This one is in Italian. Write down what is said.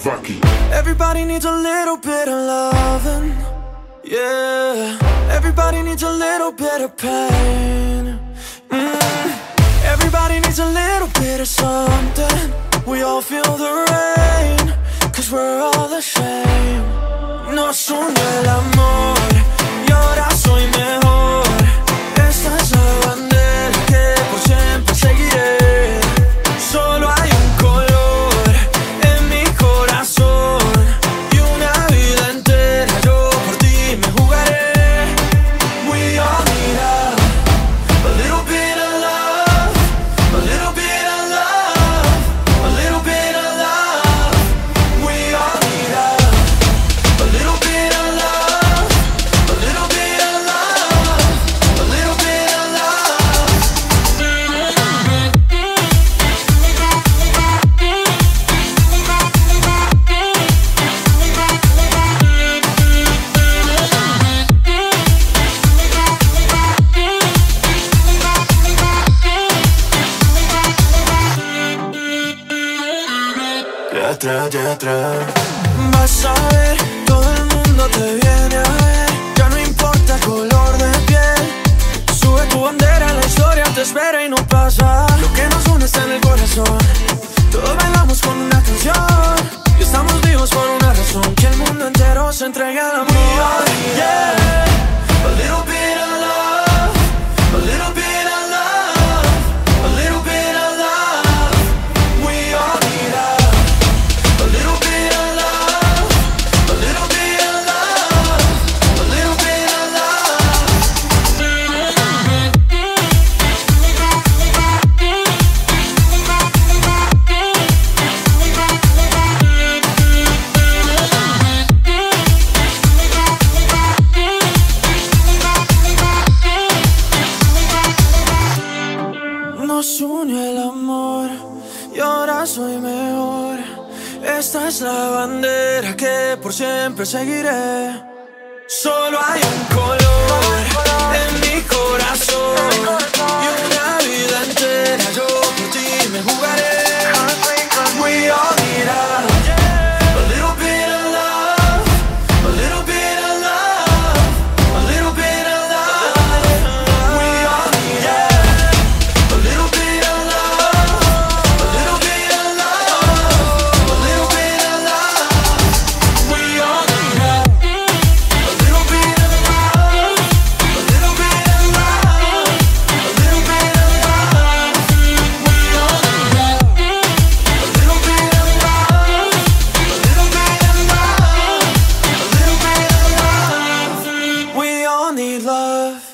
motherfucking. Everybody needs a little bit of loving, yeah. Everybody needs a little bit of pain. Everybody needs a little bit of something. We all feel the rain, cause we're all the same. Nos unió el amor y ahora soy mejor. Esta es la bandera que por siempre seguiré. Solo hay un color en mi corazón y una vida entera yo por ti me jugaré. We all need a little bit of love, a little bit of love, a little bit of love. We all need a little bit of love, a little bit of love, a little bit of love. Detrás. Vas a ver, todo el mundo te viene a ver. Ya no importa el color de piel. Sube tu bandera, la historia te espera y no pasa. Lo que nos une está en el corazón. Todos bailamos con una canción y estamos vivos por una razón. Que el mundo entero se entregue al amor, yeah. A little bit of love, a little bit of love, a little bit of love. We all need a little bit of love, a little bit of love, a little bit of love. Nos unió el amor y ahora soy mejor. Esta es la bandera que por siempre seguiré. Solo hay un color en mi corazón y una vida entera yo por ti me jugaré. We all need a little bit of love, a little bit of love, a little bit of love. We all need a little bit of love, a little bit of love, a little bit of love. We all need a little bit of love, a little bit of love, a little bit of love. We all need a little bit of love, a little bit of love, a little bit of love. We all need love.